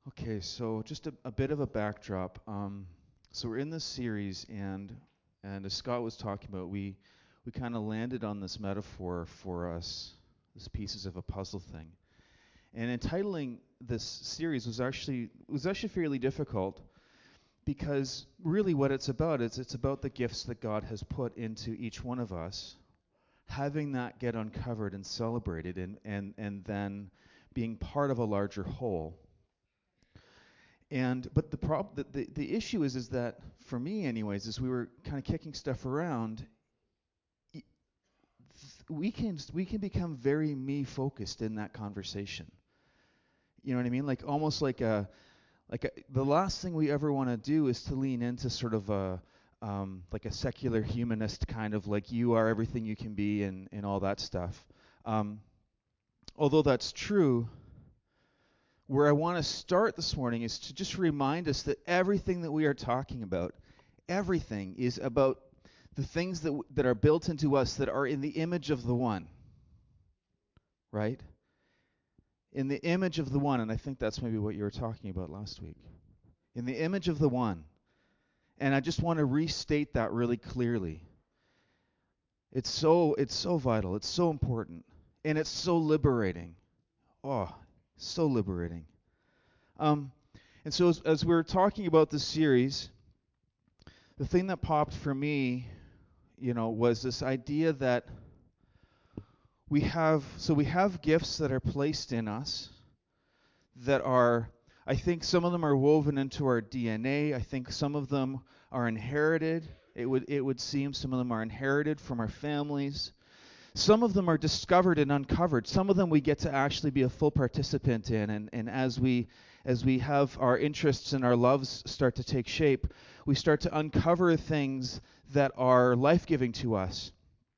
Okay, so just a bit of a backdrop. So we're in this series, and as Scott was talking about, we kind of landed on this metaphor for us, this pieces of a puzzle thing. And entitling this series was actually fairly difficult because really what it's about is it's about the gifts that God has put into each one of us, having that get uncovered and celebrated, and then being part of a larger whole. And but the issue is that for me anyways, as we were kind of kicking stuff around, we can become very me focused in that conversation. You know what I mean? Like almost the last thing we ever want to do is to lean into sort of a like a secular humanist kind of like you are everything you can be and all that stuff. Um, Although that's true, where I want to start this morning is to just remind us that everything that we are talking about, everything is about the things that are built into us that are in the image of the one, right? In the image of the one, and I think that's maybe what you were talking about last week. In the image of the one. And I just want to restate that really clearly. It's so vital, it's so important, and it's so liberating. Oh, so liberating. Um, and so as we're talking about this series, the thing that popped for me, was this idea that we have gifts that are placed in us that are, I think some of them are woven into our DNA. I think some of them are inherited. It would seem some of them are inherited from our families. Some of them are discovered and uncovered. Some of them we get to actually be a full participant in. And as we have our interests and our loves start to take shape, we start to uncover things that are life-giving to us.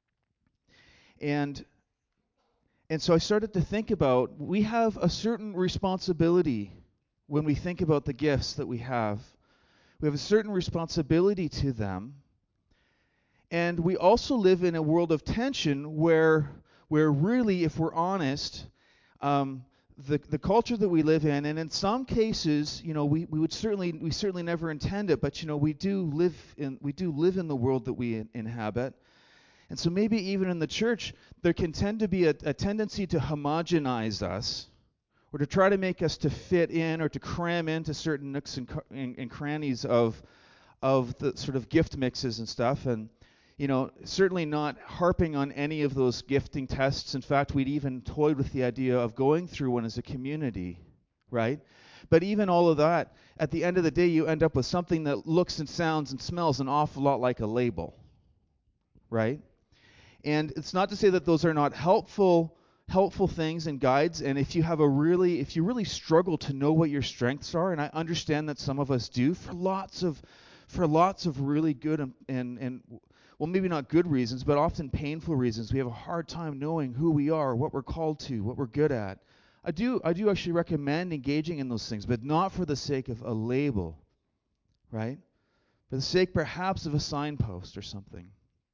And and so I started to think about we have a certain responsibility when we think about the gifts that we have. We have a certain responsibility to them. And we also live in a world of tension where really, if we're honest, um, the culture that we live in, and in some cases, we certainly never intend it, but we do live in the world that we inhabit. And so maybe even in the church, there can tend to be a tendency to homogenize us, or to try to make us to fit in or to cram into certain nooks and crannies of the sort of gift mixes and stuff. And certainly not harping on any of those gifting tests. In fact, we'd even toyed with the idea of going through one as a community, right? But even all of that, at the end of the day, you end up with something that looks and sounds and smells an awful lot like a label, right? And it's not to say that those are not helpful things and guides. And if you really struggle to know what your strengths are, and I understand that some of us do for lots of really good and well, maybe not good reasons, but often painful reasons, we have a hard time knowing who we are, what we're called to, what we're good at. I do actually recommend engaging in those things, but not for the sake of a label, right? For the sake perhaps of a signpost or something.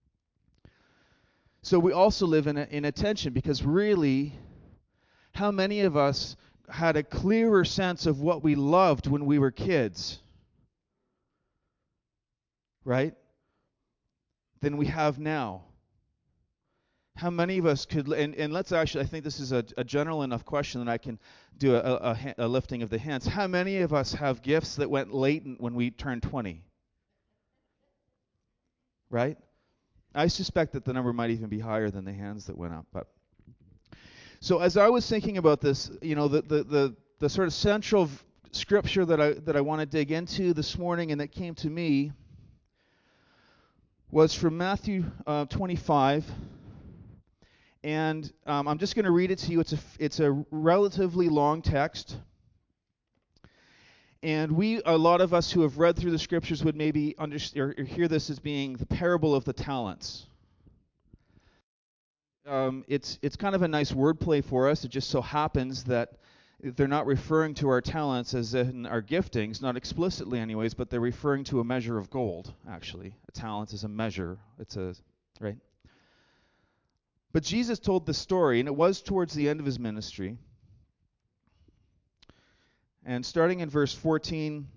So we also live in a tension because really, how many of us had a clearer sense of what we loved when we were kids, right, than we have now? How many of us could, and let's actually, I think this is a general enough question that I can do a lifting of the hands. How many of us have gifts that went latent when we turned 20, right? I suspect that the number might even be higher than the hands that went up. But so as I was thinking about this, the sort of central scripture that I want to dig into this morning and that came to me was from Matthew 25. And I'm just going to read it to you. It's a relatively long text. And a lot of us who have read through the scriptures would maybe understand or hear this as being the parable of the talents. It's kind of a nice wordplay for us. It just so happens that they're not referring to our talents as in our giftings, not explicitly anyways, but they're referring to a measure of gold, actually. A talent is a measure. Right? But Jesus told the story, and it was towards the end of his ministry. And starting in verse 14,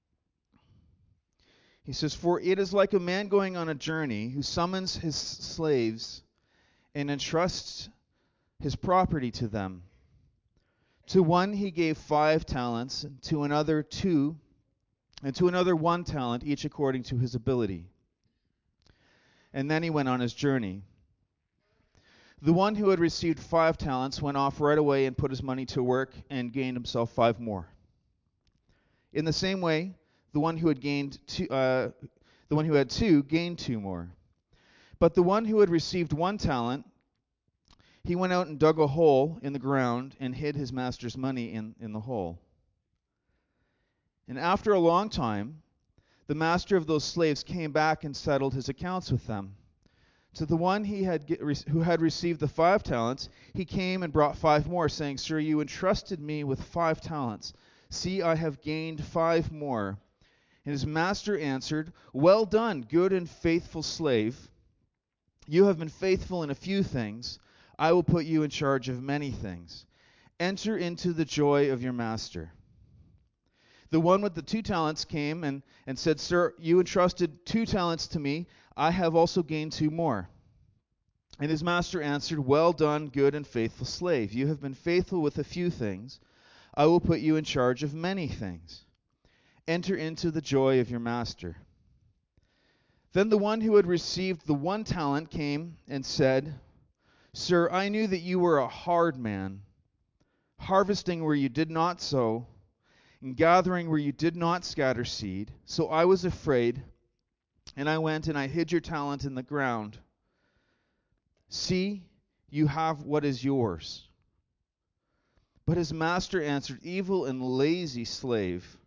he says, "For it is like a man going on a journey who summons his slaves and entrusts his property to them. To one he gave 5 talents, and to another 2, and to another 1 talent, each according to his ability. And then he went on his journey. The one who had received 5 talents went off right away and put his money to work and gained himself 5 more. In the same way, the one who had two gained 2 more. But the one who had received 1 talent, he went out and dug a hole in the ground and hid his master's money in the hole. And after a long time, the master of those slaves came back and settled his accounts with them. To the one who had received the 5 talents, he came and brought 5 more, saying, 'Sir, you entrusted me with 5 talents. See, I have gained 5 more.' And his master answered, 'Well done, good and faithful slave. You have been faithful in a few things. I will put you in charge of many things. Enter into the joy of your master.' The one with the 2 talents came and said, 'Sir, you entrusted 2 talents to me. I have also gained 2 more.' And his master answered, 'Well done, good and faithful slave. You have been faithful with a few things. I will put you in charge of many things. Enter into the joy of your master.' Then the one who had received the 1 talent came and said, 'Sir, I knew that you were a hard man, harvesting where you did not sow, and gathering where you did not scatter seed. So I was afraid, and I went and I hid your talent in the ground. See, you have what is yours.' But his master answered, 'Evil and lazy slave.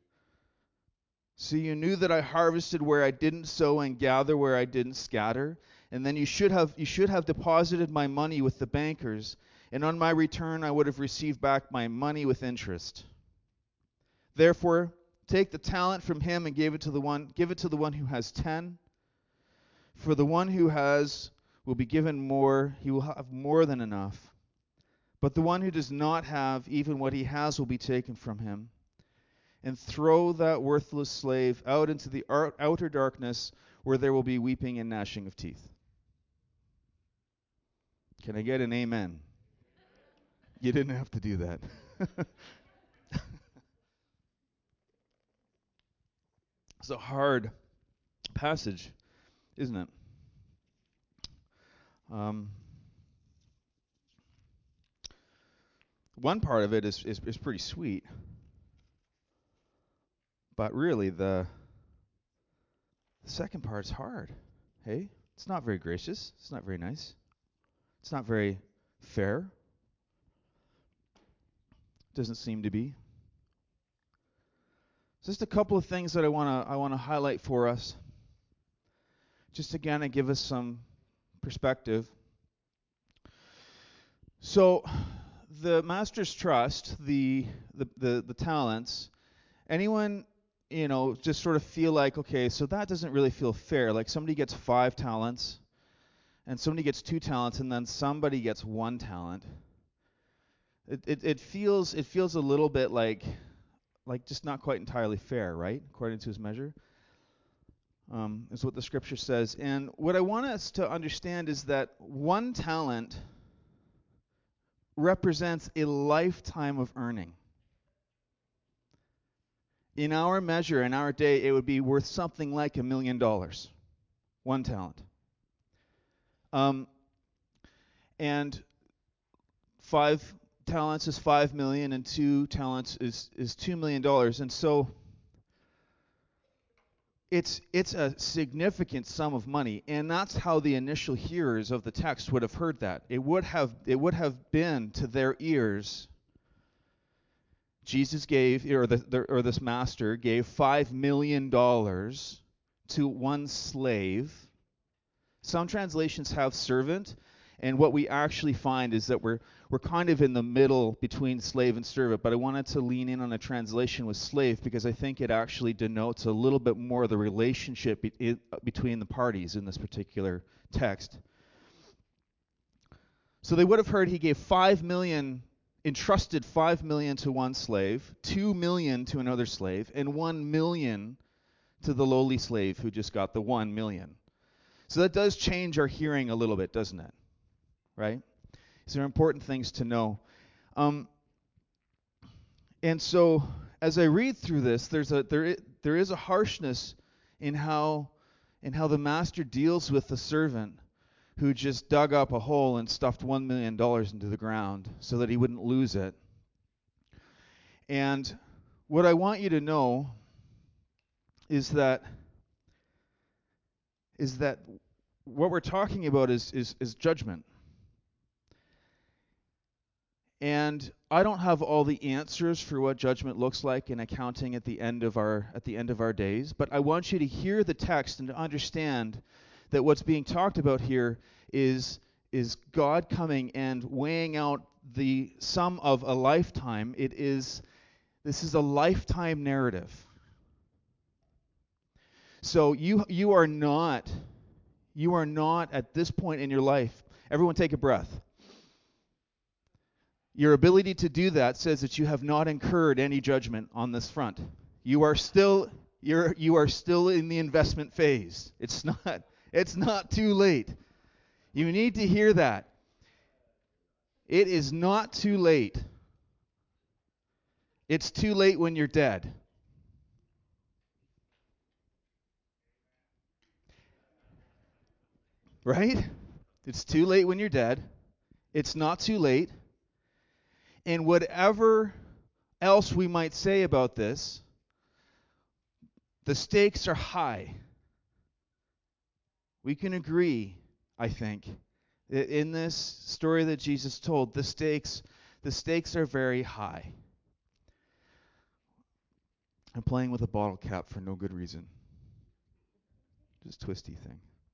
So you knew that I harvested where I didn't sow and gather where I didn't scatter, and then you should have deposited my money with the bankers, and on my return I would have received back my money with interest. Therefore, take the talent from him and give it to the one who has 10. For the one who has will be given more, he will have more than enough. But the one who does not have, even what he has will be taken from him. And throw that worthless slave out into the outer darkness, where there will be weeping and gnashing of teeth.'" Can I get an amen? You didn't have to do that. It's a hard passage, isn't it? One part of it is pretty sweet, but really the second part is hard. Hey, it's not very gracious. It's not very nice. It's not very fair. Doesn't seem to be. Just a couple of things that I want to highlight for us, just again to give us some perspective. So, the master's trust, the talents. Anyone, just sort of feel like, okay, so that doesn't really feel fair. Like somebody gets 5 talents, and somebody gets 2 talents, and then somebody gets 1 talent. It feels a little bit like just not quite entirely fair, right? According to his measure, is what the scripture says. And what I want us to understand is that 1 talent represents a lifetime of earning. In our measure, in our day, it would be worth something like $1 million. 1 talent. And 5 talents is 5 million, and 2 talents is $2 million. And so it's a significant sum of money, and that's how the initial hearers of the text would have heard that. It would have been to their ears. Jesus gave, or this master gave $5 million to 1 slave. Some translations have servant, and what we actually find is that we're kind of in the middle between slave and servant, but I wanted to lean in on a translation with slave because I think it actually denotes a little bit more the relationship between the parties in this particular text. So they would have heard he gave 5 million entrusted 5 million to one slave, 2 million to another slave, and 1 million to the lowly slave who just got the 1 million. So that does change our hearing a little bit, doesn't it? Right? These are important things to know. And so as I read through this, there is a harshness in how the master deals with the servant who just dug up a hole and stuffed $1 million into the ground so that he wouldn't lose it. And what I want you to know is that what we're talking about is judgment. And I don't have all the answers for what judgment looks like in accounting at the end of our days, but I want you to hear the text and to understand that what's being talked about here is God coming and weighing out the sum of a lifetime. This is a lifetime narrative. So you are not at this point in your life. Everyone take a breath. Your ability to do that says that you have not incurred any judgment on this front. You are still in the investment phase. It's not too late. You need to hear that. It is not too late. It's too late when you're dead. Right? It's too late when you're dead. It's not too late. And whatever else we might say about this, the stakes are high. We can agree, I think, that in this story that Jesus told, the stakes are very high. I'm playing with a bottle cap for no good reason. Just twisty thing.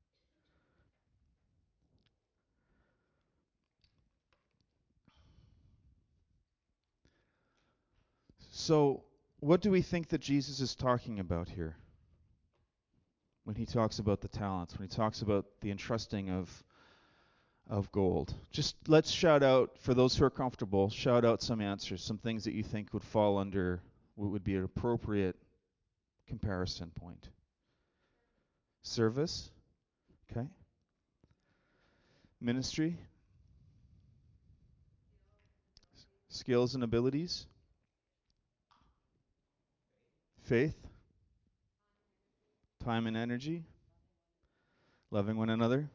So, what do we think that Jesus is talking about here when he talks about the talents, when he talks about the entrusting of gold? Just let's shout out, for those who are comfortable, shout out some answers, some things that you think would fall under what would be an appropriate comparison point. Service, okay. Ministry, skills and abilities, faith, time and energy, loving one another.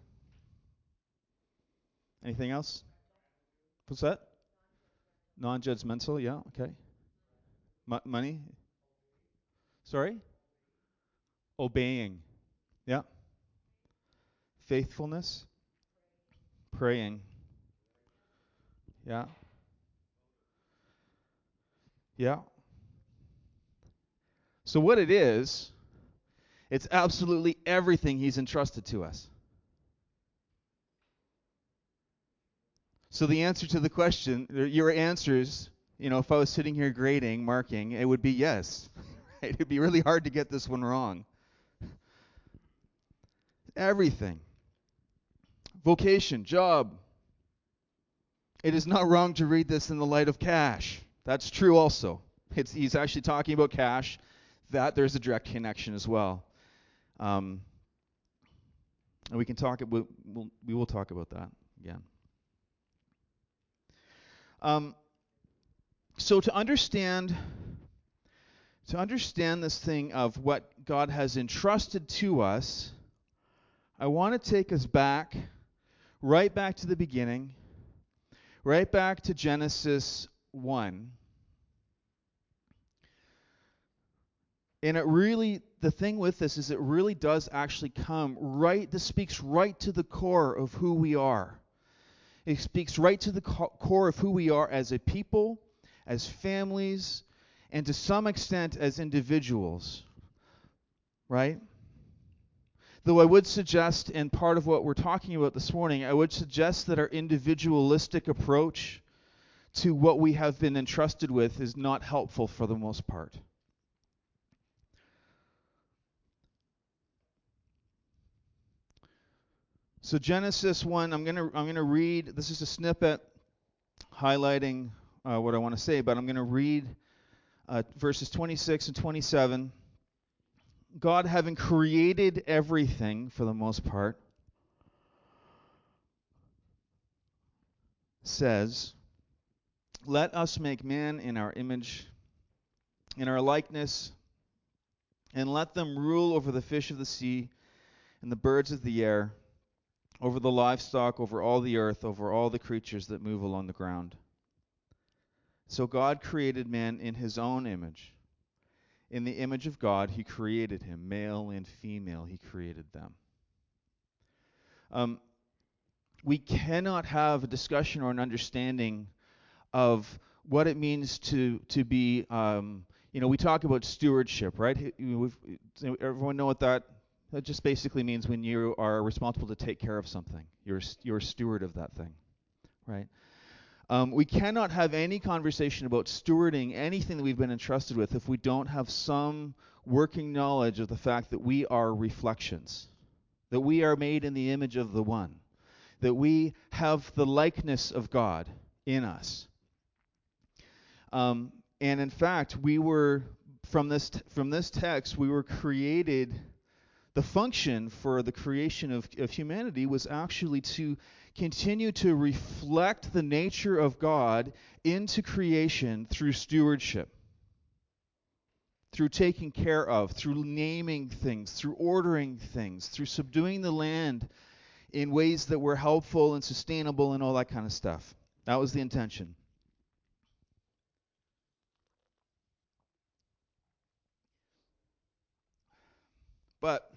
Anything else? What's that? Non-judgmental, yeah, okay. Money? Sorry? Obeying, yeah. Faithfulness, praying, yeah. Yeah. So what it is, it's absolutely everything he's entrusted to us. So the answer to the question, your answers, if I was sitting here grading, marking, it would be yes. It'd be really hard to get this one wrong. Everything. Vocation, job. It is not wrong to read this in the light of cash. That's true also. He's actually talking about cash. That there's a direct connection as well. And we can talk. We will talk about that again. So to understand this thing of what God has entrusted to us, I want to take us right back to the beginning, right back to Genesis 1. And the thing with this is it really does actually this speaks right to the core of who we are. It speaks right to the core of who we are as a people, as families, and to some extent as individuals. Right? Though I would suggest, and part of what we're talking about this morning, I would suggest that our individualistic approach to what we have been entrusted with is not helpful for the most part. So Genesis 1, I'm going to read, this is a snippet highlighting what I want to say, but I'm going to read verses 26 and 27. God, having created everything for the most part, says, "Let us make man in our image, in our likeness, and let them rule over the fish of the sea and the birds of the air, over the livestock, over all the earth, over all the creatures that move along the ground." So God created man in his own image. In the image of God, he created him. Male and female, he created them. We cannot have a discussion or an understanding of what it means to be, we talk about stewardship, right? Everyone know what that just basically means when you are responsible to take care of something. You're a steward of that thing, right? We cannot have any conversation about stewarding anything that we've been entrusted with if we don't have some working knowledge of the fact that we are reflections, that we are made in the image of the One, that we have the likeness of God in us. And in fact, we were, from this text, we were created. The function for the creation of humanity was actually to continue to reflect the nature of God into creation through stewardship, through taking care of, through naming things, through ordering things, through subduing the land in ways that were helpful and sustainable and all that kind of stuff. That was the intention. But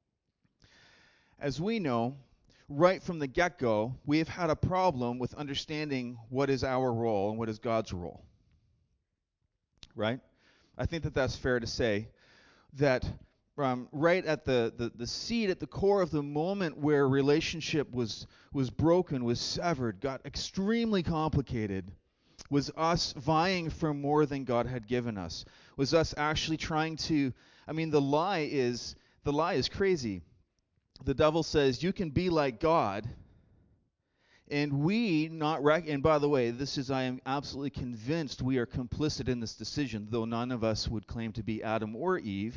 as we know, right from the get-go, we have had a problem with understanding what is our role and what is God's role. Right? I think that that's fair to say. That right at the seed, at the core of the moment where relationship was broken, was severed, got extremely complicated, was us vying for more than God had given us. Was us actually trying to, the lie is crazy. The devil says you can be like God, and we not and by the way, I am absolutely convinced we are complicit in this decision, though none of us would claim to be Adam or Eve.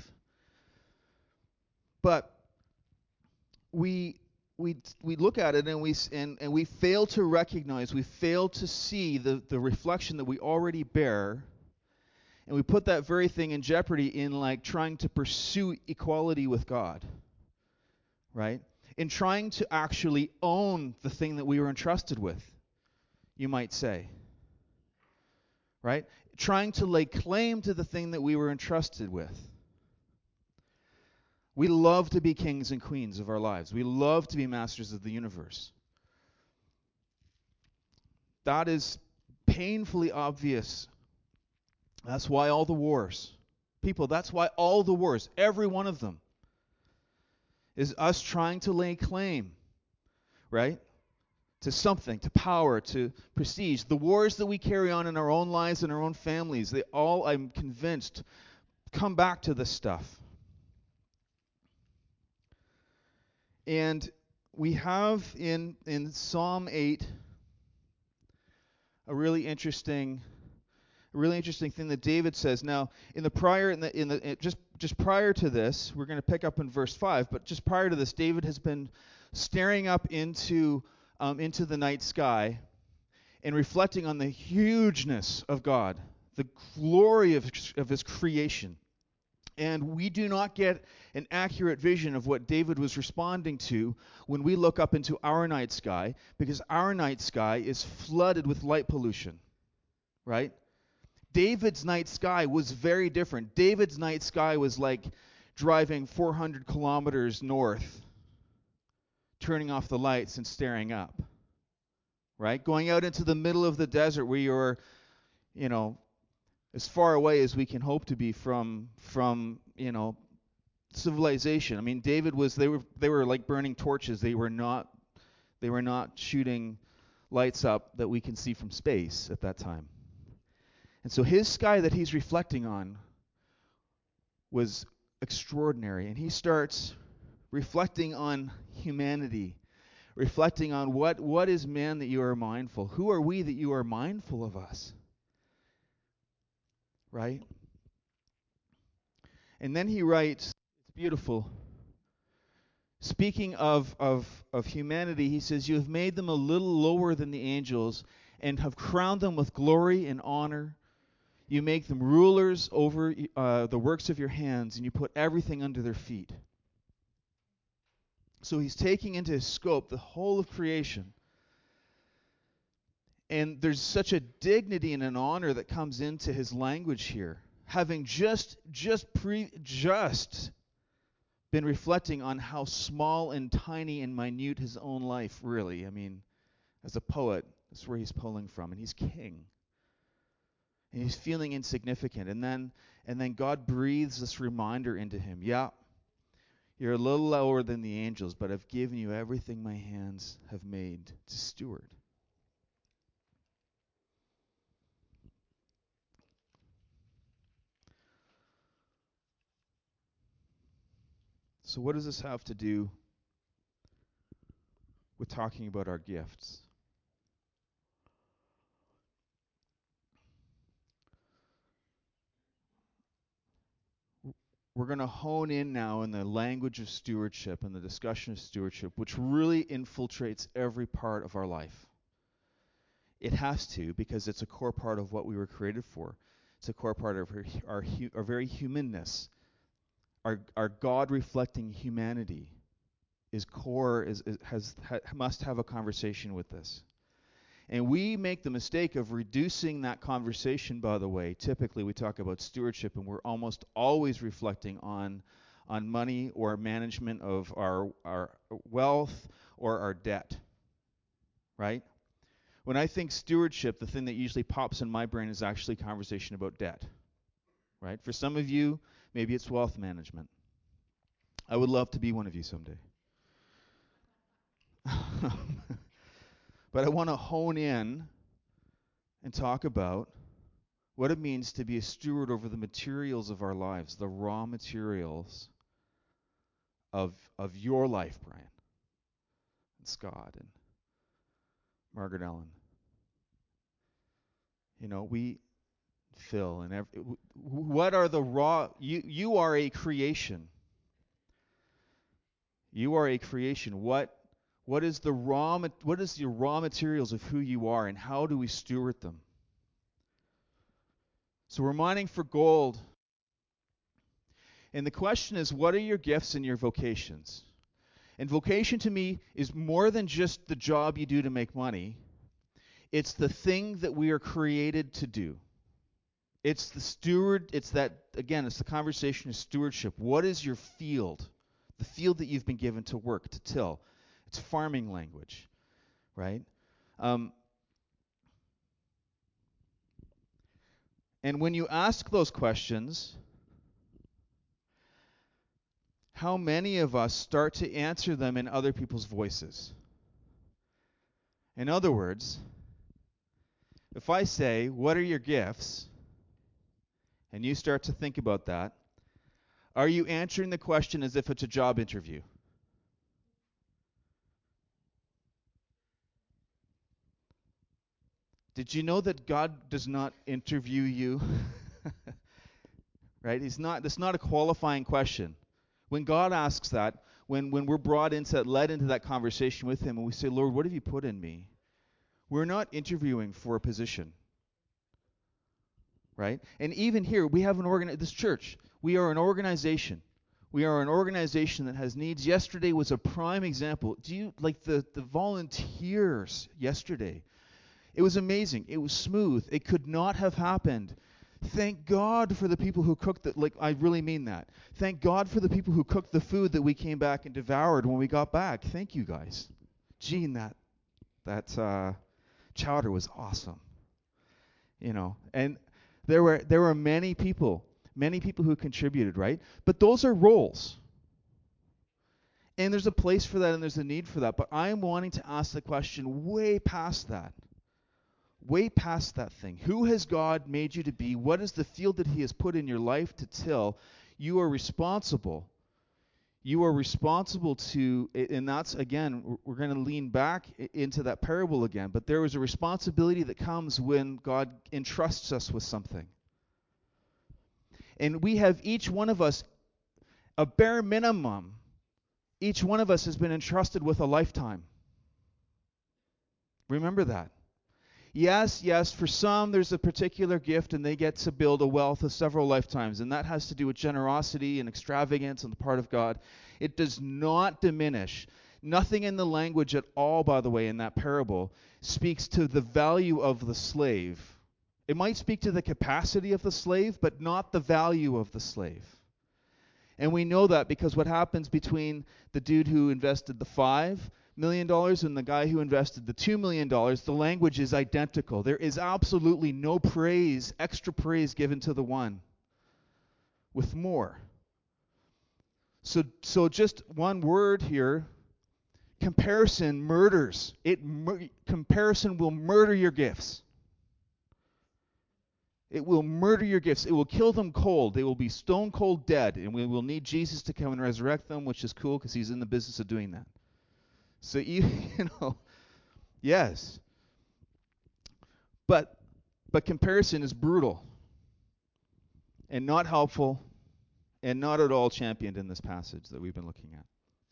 But we look at it and we fail to recognize, we fail to see the reflection that we already bear, and we put that very thing in jeopardy in like trying to pursue equality with God, right? In trying to actually own the thing that we were entrusted with, you might say, right? Trying to lay claim to the thing that we were entrusted with. We love to be kings and queens of our lives. We love to be masters of the universe. That is painfully obvious. That's why all the wars. People, that's why all the wars, every one of them, is us trying to lay claim, right? To something, to power, to prestige. The wars that we carry on in our own lives and our own families, they all, I'm convinced, come back to this stuff. And we have in Psalm 8 a really interesting thing that David says. Now, just prior to this, we're going to pick up in verse 5, but just prior to this, David has been staring up into the night sky and reflecting on the hugeness of God, the glory of his creation. And we do not get an accurate vision of what David was responding to when we look up into our night sky, because our night sky is flooded with light pollution, right? David's night sky was very different. David's night sky was like driving 400 kilometers north, turning off the lights and staring up, right? Going out into the middle of the desert where you're, as far away as we can hope to be from civilization. David was they were like burning torches. They were not shooting lights up that we can see from space at that time. And so his sky that he's reflecting on was extraordinary, and he starts reflecting on humanity, reflecting on what is man that you are mindful? Who are we that you are mindful of us? right? And then he writes, it's beautiful. Speaking of humanity, he says, "You have made them a little lower than the angels and have crowned them with glory and honor. You make them rulers over the works of your hands, and you put everything under their feet." So he's taking into his scope the whole of creation. And there's such a dignity and an honor that comes into his language here, having just been reflecting on how small and tiny and minute his own life really. I mean, as a poet, that's where he's pulling from, and he's king. And he's feeling insignificant. And then God breathes this reminder into him. Yeah, you're a little lower than the angels, but I've given you everything my hands have made to steward. So what does this have to do with talking about our gifts? We're going to hone in now in the language of stewardship and the discussion of stewardship, which really infiltrates every part of our life. It has to, because it's a core part of what we were created for. It's a core part of our very humanness. Our God-reflecting humanity is core, must have a conversation with this. And we make the mistake of reducing that conversation, by the way. Typically, we talk about stewardship, and we're almost always reflecting on money or management of our wealth or our debt, right? When I think stewardship, the thing that usually pops in my brain is actually conversation about debt, right? For some of you, maybe it's wealth management. I would love to be one of you someday. But I want to hone in and talk about what it means to be a steward over the materials of our lives, the raw materials of your life, Brian, and Scott, and Margaret Ellen. You know, Phil, and what are the raw? You are a creation. You are a creation. What is the raw materials of who you are, and how do we steward them? So we're mining for gold. And the question is, what are your gifts and your vocations? And vocation to me is more than just the job you do to make money. It's the thing that we are created to do. It's the conversation of stewardship. What is your field? The field that you've been given to work, to till. It's farming language, right? And when you ask those questions, how many of us start to answer them in other people's voices? In other words, if I say, "What are your gifts?" and you start to think about that, are you answering the question as if it's a job interview? Did you know that God does not interview you? Right? That's not a qualifying question. When God asks that, when we're led into that conversation with him and we say, "Lord, what have you put in me?" We're not interviewing for a position. Right? And even here, we have this church. We are an organization. We are an organization that has needs. Yesterday was a prime example. Do you like the volunteers yesterday? It was amazing. It was smooth. It could not have happened. Thank God for the people who cooked the, like, I really mean that. Thank God for the people who cooked the food that we came back and devoured when we got back. Thank you guys. Gene, that chowder was awesome. You know, and there were many people who contributed, right? But those are roles. And there's a place for that and there's a need for that. But I'm wanting to ask the question way past that. Way past that thing. Who has God made you to be? What is the field that he has put in your life to till? You are responsible. You are responsible to, and that's, again, we're going to lean back into that parable again, but there is a responsibility that comes when God entrusts us with something. And we have each one of us, a bare minimum, each one of us has been entrusted with a lifetime. Remember that. Yes, for some there's a particular gift and they get to build a wealth of several lifetimes, and that has to do with generosity and extravagance on the part of God. It does not diminish. Nothing in the language at all, by the way, in that parable speaks to the value of the slave. It might speak to the capacity of the slave, but not the value of the slave. And we know that because what happens between the dude who invested the $5 million and the guy who invested the $2 million, the language is identical. There is absolutely no praise, extra praise given to the one with more. So just one word here, comparison murders. Comparison will murder your gifts. It will murder your gifts. It will kill them cold. They will be stone cold dead, and we will need Jesus to come and resurrect them, which is cool because he's in the business of doing that. So you know, yes. But comparison is brutal and not helpful and not at all championed in this passage that we've been looking at.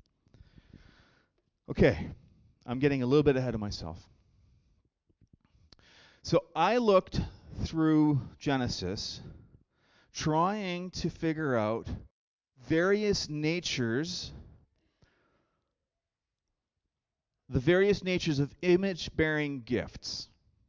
Okay, I'm getting a little bit ahead of myself. So I looked through Genesis trying to figure out various natures, the various natures of image-bearing gifts.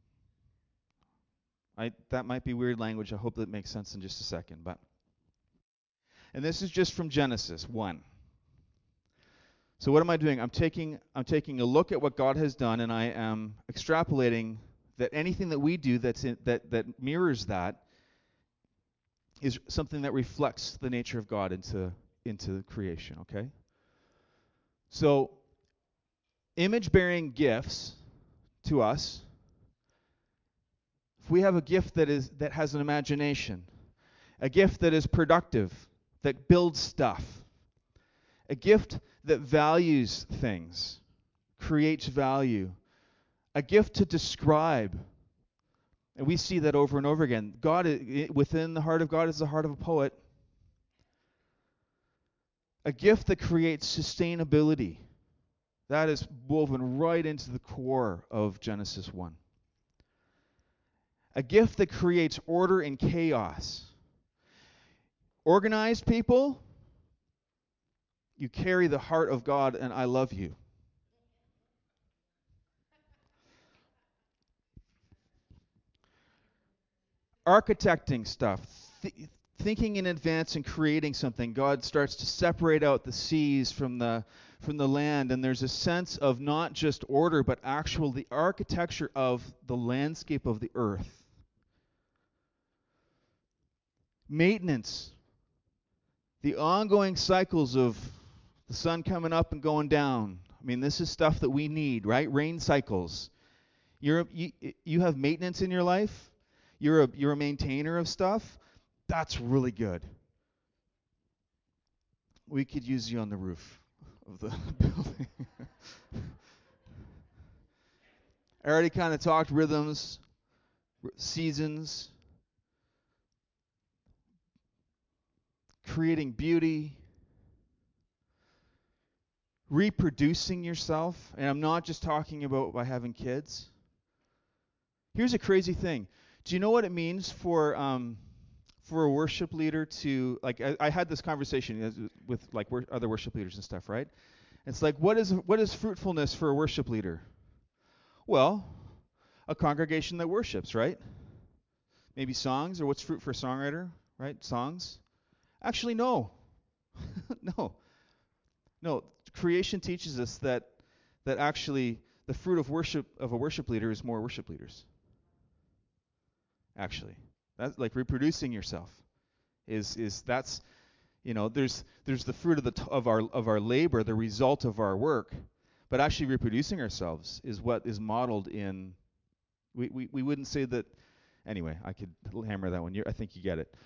That might be weird language. I hope that makes sense in just a second. And this is just from Genesis 1. So what am I doing? I'm taking a look at what God has done, and I am extrapolating that anything that we do that mirrors that is something that reflects the nature of God into creation. Okay. So image-bearing gifts to us. If we have a gift that has an imagination, a gift that is productive, that builds stuff, a gift that values things, creates value, a gift to describe, and we see that over and over again. God, within the heart of God is the heart of a poet. A gift that creates sustainability. That is woven right into the core of Genesis 1. A gift that creates order in chaos. Organized people, you carry the heart of God, and I love you. Architecting stuff, thinking in advance and creating something. God starts to separate out the seas from the land, and there's a sense of not just order, but actual the architecture of the landscape of the earth. Maintenance, the ongoing cycles of the sun coming up and going down. I mean, this is stuff that we need, right? Rain cycles. You have maintenance in your life. You're a maintainer of stuff. That's really good. We could use you on the roof of the building. I already kind of talked rhythms, seasons, creating beauty, reproducing yourself. And I'm not just talking about by having kids. Here's a crazy thing. Do you know what it means for a worship leader to, like, I had this conversation with like other worship leaders and stuff, right? It's like, what is fruitfulness for a worship leader? Well, a congregation that worships, right? Maybe songs, or what's fruit for a songwriter, right? Songs. Actually, no. No. Creation teaches us that actually the fruit of worship of a worship leader is more worship leaders. Actually, that's like reproducing yourself. That's there's the fruit of our labor, the result of our work, but actually reproducing ourselves is what is modeled in. We wouldn't say that. Anyway, I could hammer that one. I think you get it.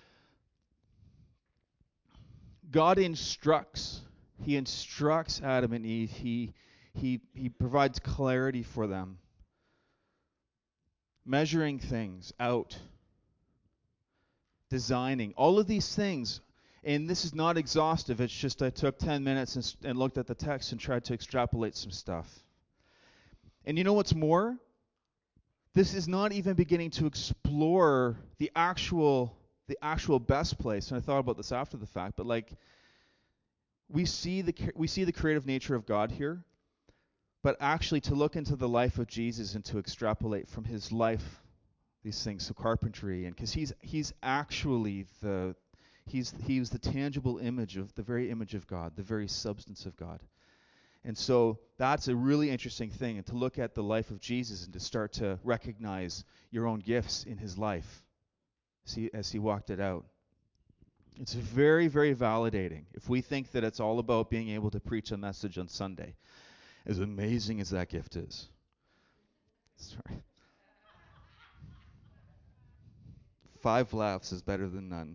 God instructs. He instructs Adam and Eve. He provides clarity for them. Measuring things out. designing, all of these things. And this is not exhaustive. It's just I took 10 minutes and looked at the text and tried to extrapolate some stuff. And you know what's more? This is not even beginning to explore the actual best place. And I thought about this after the fact, but like we see the creative nature of God here, but actually to look into the life of Jesus and to extrapolate from his life these things, so carpentry, and because he's actually he was the tangible image of the very image of God, the very substance of God. And so that's a really interesting thing, and to look at the life of Jesus and to start to recognize your own gifts in his life as he walked it out. It's very, very validating. If we think that it's all about being able to preach a message on Sunday, as amazing as that gift is. Sorry. 5 laughs is better than none.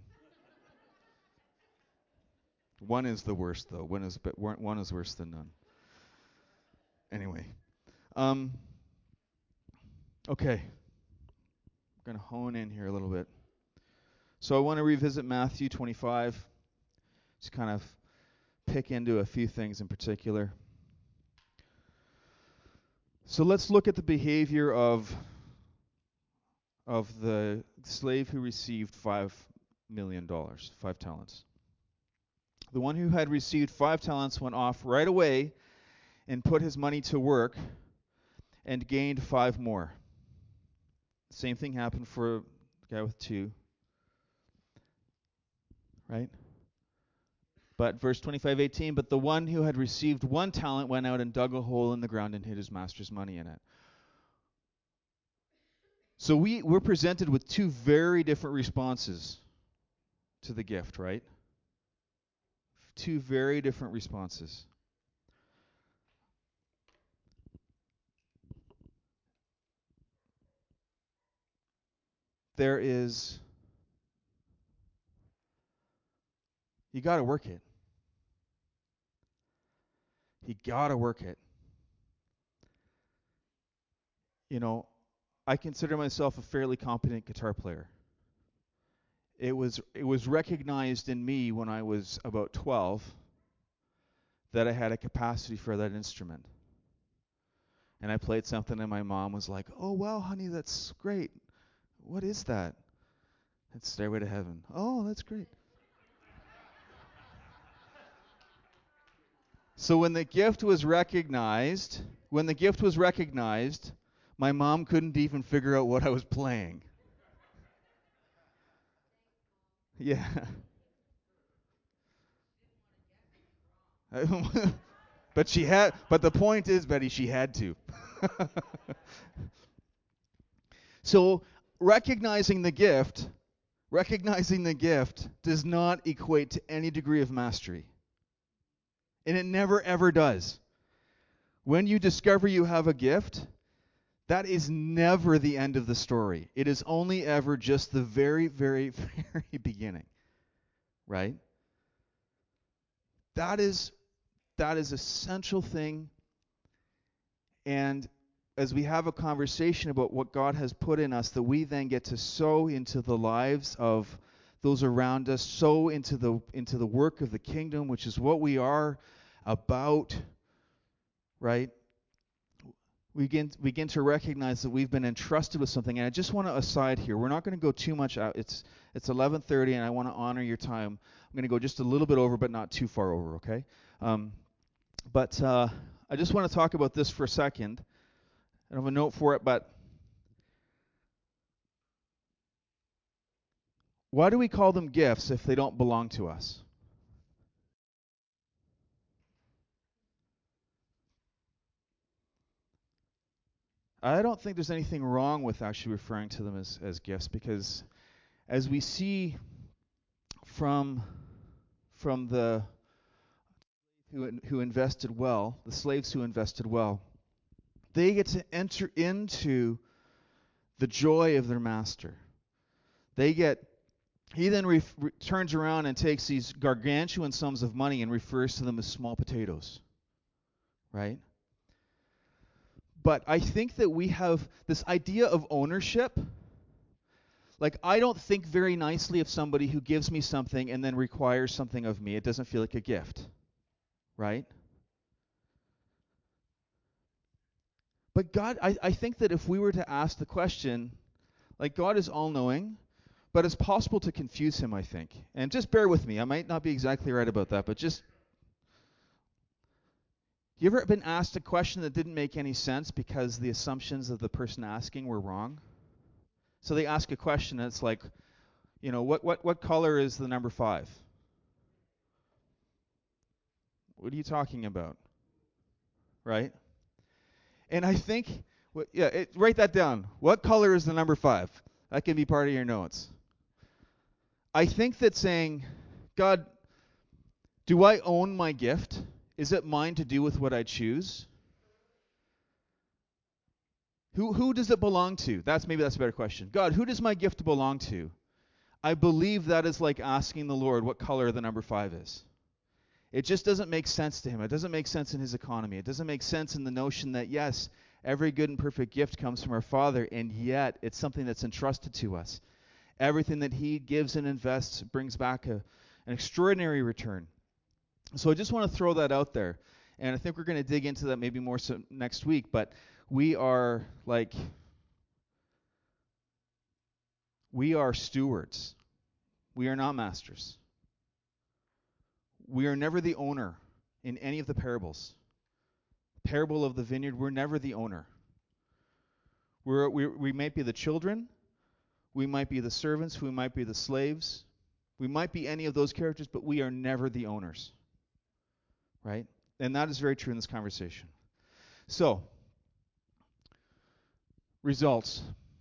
One is the worst, though. One is worse than none. Anyway, okay, I'm going to hone in here a little bit. So I want to revisit Matthew 25, just kind of pick into a few things in particular. So let's look at the behavior of the slave who received $5 million, 5 talents. The one who had received 5 talents went off right away and put his money to work and gained 5 more. Same thing happened for the guy with 2. Right? But verse 25:18, but the one who had received 1 talent went out and dug a hole in the ground and hid his master's money in it. So we're presented with 2 very different responses to the gift, right? 2 very different responses. There is, you got to work it. You got to work it. You know, I consider myself a fairly competent guitar player. It was recognized in me when I was about 12 that I had a capacity for that instrument. And I played something and my mom was like, "Oh, wow, honey, that's great. What is that?" It's Stairway to Heaven. "Oh, that's great." So when the gift was recognized, my mom couldn't even figure out what I was playing. Yeah. But the point is, Betty, she had to. So recognizing the gift does not equate to any degree of mastery. And it never ever does. When you discover you have a gift, that is never the end of the story. It is only ever just the very, very, very beginning. Right? That is a central thing. And as we have a conversation about what God has put in us, that we then get to sow into the lives of those around us, sow into the work of the kingdom, which is what we are about, right? We begin to recognize that we've been entrusted with something. And I just want to aside here, we're not going to go too much out. It's 11:30, and I want to honor your time. I'm going to go just a little bit over, but not too far over, okay? But I just want to talk about this for a second. I don't have a note for it, but why do we call them gifts if they don't belong to us? I don't think there's anything wrong with actually referring to them as gifts, because as we see from the who invested well, the slaves who invested well, they get to enter into the joy of their master. He then turns around and takes these gargantuan sums of money and refers to them as small potatoes, right? But I think that we have this idea of ownership Like, I don't think very nicely of somebody who gives me something and then requires something of me. It doesn't feel like a gift, right? But God, I think that if we were to ask the question, like, God is all-knowing, but it's possible to confuse him, I think. And just bear with me. I might not be exactly right about that, but just, you ever been asked a question that didn't make any sense because the assumptions of the person asking were wrong? So they ask a question and it's like, what color is the number 5? What are you talking about? Right? And I think, write that down. What color is the number 5? That can be part of your notes. I think that saying, God, do I own my gift? Is it mine to do with what I choose? Who does it belong to? That's a better question. God, who does my gift belong to? I believe that is like asking the Lord what color the number 5 is. It just doesn't make sense to him. It doesn't make sense in his economy. It doesn't make sense in the notion that, yes, every good and perfect gift comes from our Father, and yet it's something that's entrusted to us. Everything that he gives and invests brings back an extraordinary return. So I just want to throw that out there. And I think we're going to dig into that maybe more so next week. But we are stewards. We are not masters. We are never the owner in any of the parables. Parable of the vineyard, we're never the owner. We might be the children. We might be the servants. We might be the slaves. We might be any of those characters, but we are never the owners. Right? And that is very true in this conversation. So, results.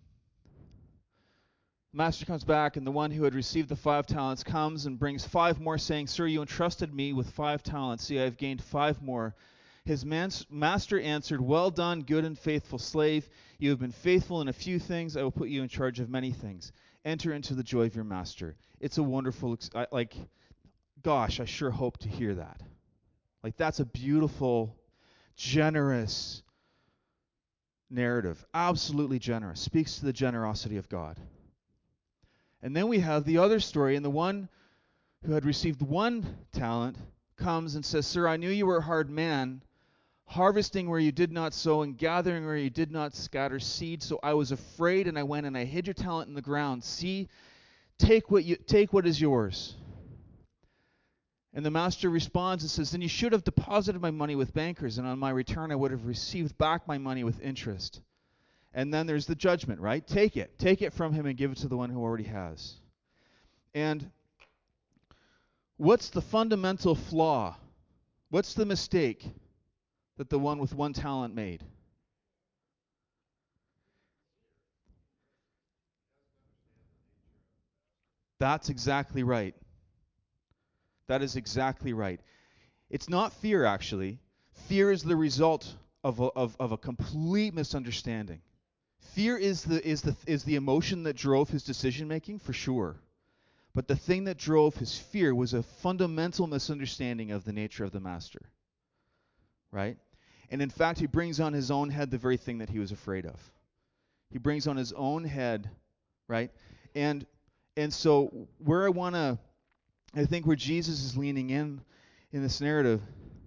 Master comes back, and the one who had received the 5 talents comes and brings 5 more, saying, Sir, you entrusted me with 5 talents. See, I have gained 5 more. His master answered, Well done, good and faithful slave. You have been faithful in a few things. I will put you in charge of many things. Enter into the joy of your master. It's a wonderful, gosh, I sure hope to hear that. Like, that's a beautiful, generous narrative. Absolutely generous. Speaks to the generosity of God. And then we have the other story, and the one who had received 1 talent comes and says, Sir, I knew you were a hard man, harvesting where you did not sow and gathering where you did not scatter seed. So I was afraid, and I went and I hid your talent in the ground. See, take what is yours. And the master responds and says, Then you should have deposited my money with bankers, and on my return I would have received back my money with interest. And then there's the judgment, right? Take it from him and give it to the one who already has. And what's the fundamental flaw? What's the mistake that the one with 1 talent made? That's exactly right. That is exactly right. It's not fear, actually. Fear is the result of a complete misunderstanding. Fear is the emotion that drove his decision making, for sure. But the thing that drove his fear was a fundamental misunderstanding of the nature of the master. Right? And in fact, he brings on his own head the very thing that he was afraid of. He brings on his own head, right? And so I think where Jesus is leaning in this narrative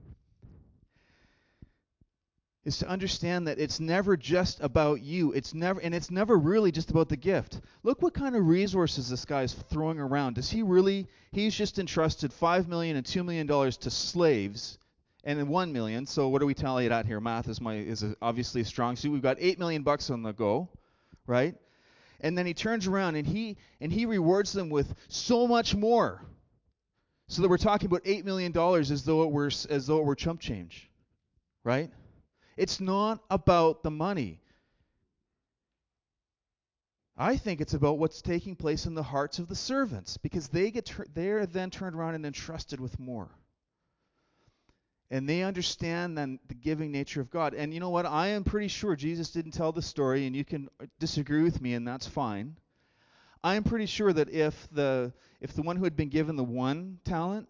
is to understand that it's never just about you. It's never really just about the gift. Look what kind of resources this guy is throwing around. He's just entrusted $5 million and $2 million to slaves, and then $1 million. So what do we tally it at here? Math is obviously a strong suit. We've got $8 million on the go, right? And then he turns around and he rewards them with so much more. So that we're talking about $8 million as though it were chump change, right? It's not about the money. I think it's about what's taking place in the hearts of the servants, because they're then turned around and entrusted with more. And they understand then the giving nature of God. And you know what? I am pretty sure Jesus didn't tell the story, and you can disagree with me, and that's fine. I am pretty sure that if the one who had been given the 1 talent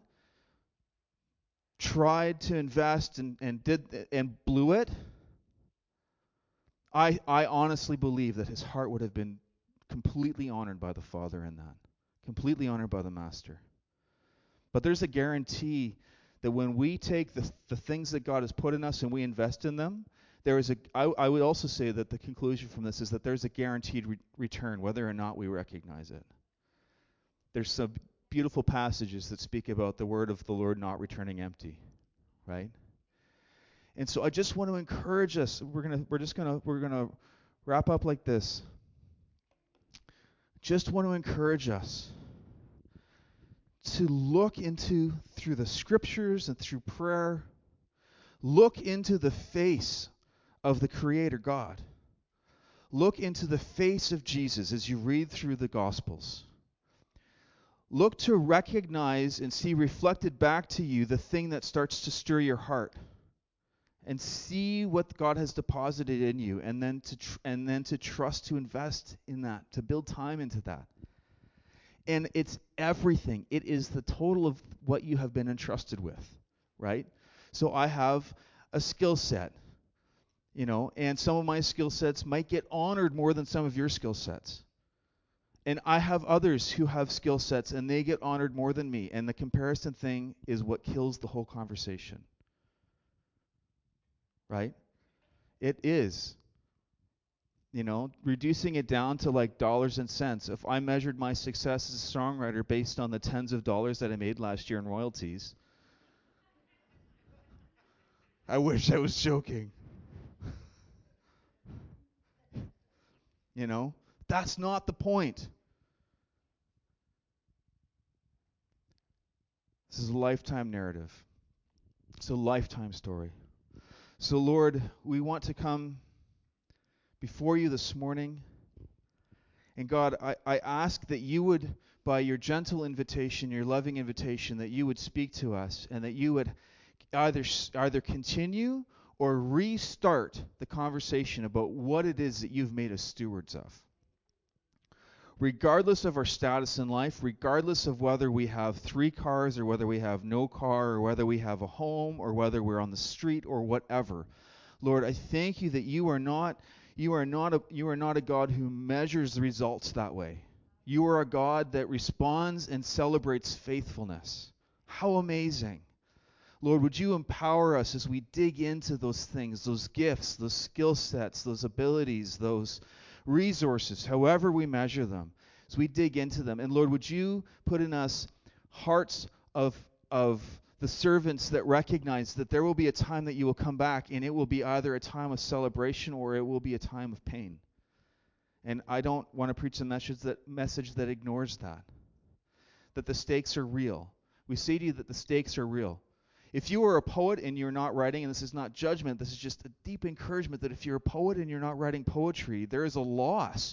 tried to invest and blew it, I honestly believe that his heart would have been completely honored by the Father in that, completely honored by the Master. But there's a guarantee that when we take the things that God has put in us and we invest in them, I would also say that the conclusion from this is that there's a guaranteed return, whether or not we recognize it. There's some beautiful passages that speak about the word of the Lord not returning empty, right? And so I just want to encourage us. We're gonna wrap up like this. Just want to encourage us to look into, through the scriptures and through prayer, look into the face of the Creator God. Look into the face of Jesus as you read through the Gospels. Look to recognize and see reflected back to you the thing that starts to stir your heart. And see what God has deposited in you, and then to trust to invest in that, to build time into that. And it's everything. It is the total of what you have been entrusted with, right? So I have a skill set, and some of my skill sets might get honored more than some of your skill sets. And I have others who have skill sets, and they get honored more than me. And the comparison thing is what kills the whole conversation. Right? It is. Reducing it down to like dollars and cents. If I measured my success as a songwriter based on the tens of dollars that I made last year in royalties, I wish I was joking. That's not the point. This is a lifetime narrative. It's a lifetime story. So, Lord, we want to come before you this morning. And God, I ask that you would, by your gentle invitation, your loving invitation, that you would speak to us and that you would either continue or restart the conversation about what it is that you've made us stewards of. Regardless of our status in life, regardless of whether we have 3 cars or whether we have no car or whether we have a home or whether we're on the street or whatever, Lord, I thank you that you are not a God who measures the results that way. You are a God that responds and celebrates faithfulness. How amazing. Lord, would you empower us as we dig into those things, those gifts, those skill sets, those abilities, those resources, however we measure them, as we dig into them. And Lord, would you put in us hearts of the servants that recognize that there will be a time that you will come back, and it will be either a time of celebration or it will be a time of pain. And I don't want to preach a message that ignores that the stakes are real. We say to you that the stakes are real. If you are a poet and you're not writing, and this is not judgment, this is just a deep encouragement that if you're a poet and you're not writing poetry, there is a loss.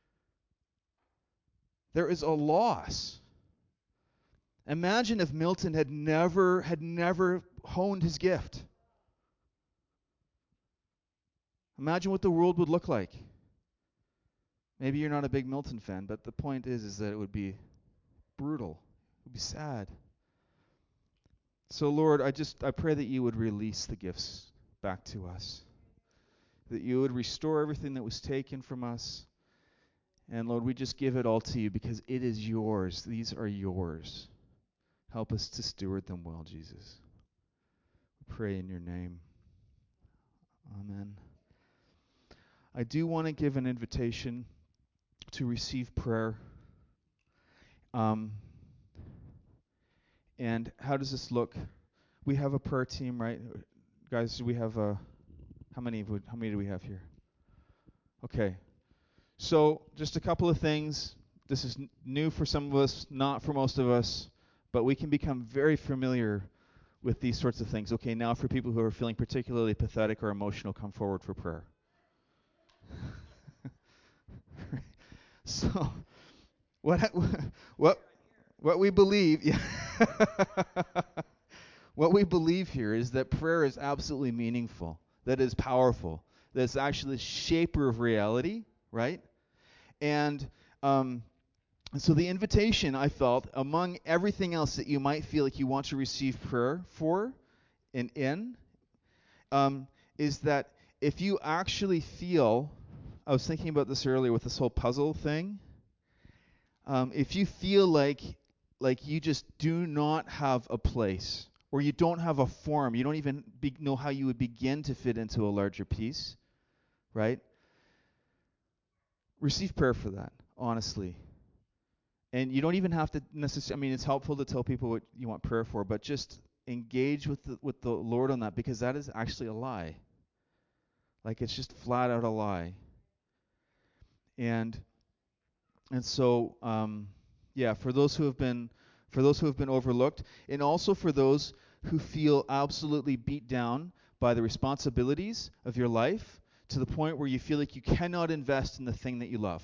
There is a loss. Imagine if Milton had never honed his gift. Imagine what the world would look like. Maybe you're not a big Milton fan, but the point is that it would be brutal. It would be sad. So Lord, I pray that you would release the gifts back to us. That you would restore everything that was taken from us. And Lord, we just give it all to you because it is yours. These are yours. Help us to steward them well, Jesus. We pray in your name. Amen. I do want to give an invitation to receive prayer. And how does this look? We have a prayer team, right? Guys, we have how many do we have here? Okay. So, just a couple of things. This is new for some of us, not for most of us, but we can become very familiar with these sorts of things. Okay, now for people who are feeling particularly pathetic or emotional, come forward for prayer. So, what we believe, yeah. What we believe here is that prayer is absolutely meaningful, that is powerful, that it's actually the shaper of reality, right? And so the invitation, I felt, among everything else that you might feel like you want to receive prayer for is that if you actually feel I was thinking about this earlier with this whole puzzle thing. If you feel like you just do not have a place, or you don't have a form, you don't even know how you would begin to fit into a larger piece, right? Receive prayer for that, honestly. And you don't even have to necessarily, I mean, it's helpful to tell people what you want prayer for, but just engage with the Lord on that, because that is actually a lie. Like, it's just flat out a lie. And so yeah, for those who have been overlooked, and also for those who feel absolutely beat down by the responsibilities of your life to the point where you feel like you cannot invest in the thing that you love.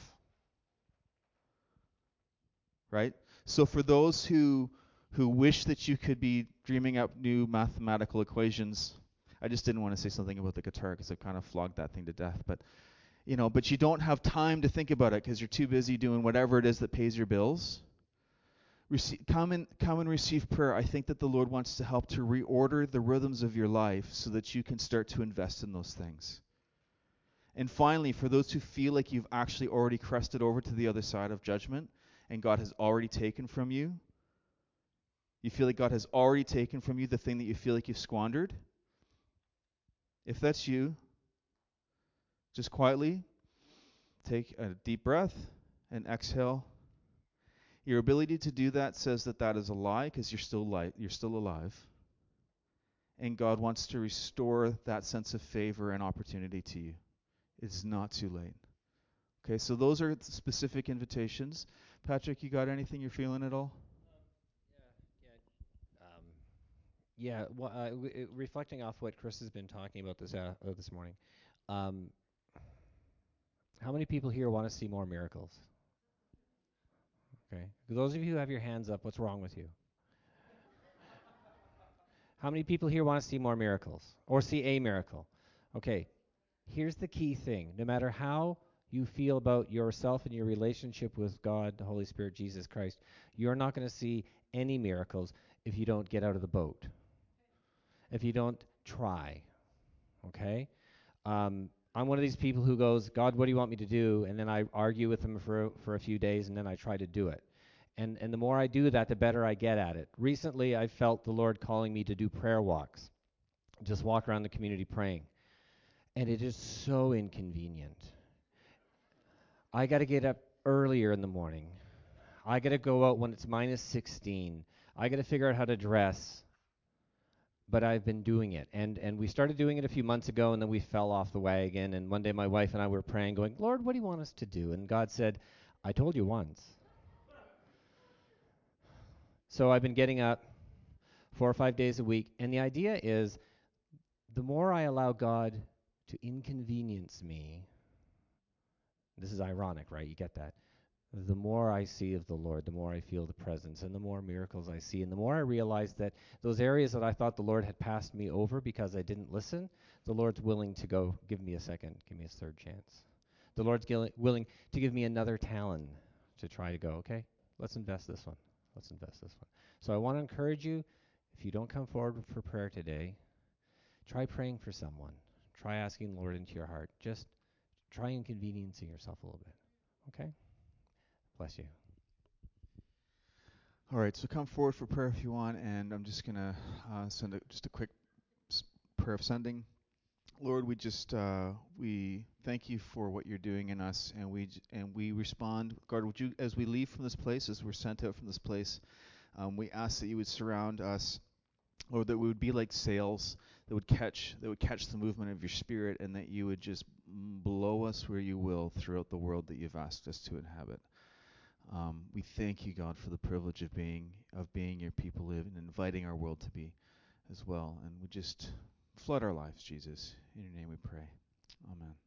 Right? So for those who wish that you could be dreaming up new mathematical equations, I just didn't want to say something about the guitar because I've kind of flogged that thing to death, but but you don't have time to think about it because you're too busy doing whatever it is that pays your bills. Come and receive prayer. I think that the Lord wants to help to reorder the rhythms of your life so that you can start to invest in those things. And finally, for those who feel like you've actually already crested over to the other side of judgment and God has already taken from you, you feel like God has already taken from you the thing that you feel like you've squandered. If that's you, just quietly take a deep breath and exhale. Your ability to do that says that that is a lie because you're still alive. And God wants to restore that sense of favor and opportunity to you. It's not too late. Okay, so those are specific invitations. Patrick, you got anything you're feeling at all? Well, reflecting off what Chris has been talking about this morning, um, how many people here want to see more miracles? Okay, those of you who have your hands up, what's wrong with you? How many people here want to see more miracles or see a miracle? Okay, here's the key thing. No matter how you feel about yourself and your relationship with God, the Holy Spirit, Jesus Christ, you're not going to see any miracles if you don't get out of the boat, if you don't try. Okay? I'm one of these people who goes, God, what do you want me to do? And then I argue with him for a few days, and then I try to do it. And the more I do that, the better I get at it. Recently, I felt the Lord calling me to do prayer walks, just walk around the community praying. And it is so inconvenient. I got to get up earlier in the morning. I got to go out when it's minus 16. I got to figure out how to dress. But I've been doing it. And we started doing it a few months ago, and then we fell off the wagon. And one day my wife and I were praying, going, Lord, what do you want us to do? And God said, I told you once. So I've been getting up 4 or 5 days a week. And the idea is the more I allow God to inconvenience me, this is ironic, right? You get that? The more I see of the Lord, the more I feel the presence, and the more miracles I see, and the more I realize that those areas that I thought the Lord had passed me over because I didn't listen, the Lord's willing to go give me a second, give me a third chance. The Lord's willing to give me another talent to try to go, okay, let's invest this one. Let's invest this one. So I want to encourage you, if you don't come forward for prayer today, try praying for someone. Try asking the Lord into your heart. Just try inconveniencing yourself a little bit, okay? Bless you. All right, so come forward for prayer if you want, and I'm just going to send just a quick prayer of sending. Lord, we thank you for what you're doing in us, and we respond. God, would you, as we leave from this place, as we're sent out from this place, we ask that you would surround us, Lord, that we would be like sails that would catch the movement of your Spirit, and that you would just blow us where you will throughout the world that you've asked us to inhabit. We thank you, God, for the privilege of being your people, live and inviting our world to be as well. And we just flood our lives, Jesus. In your name we pray. Amen.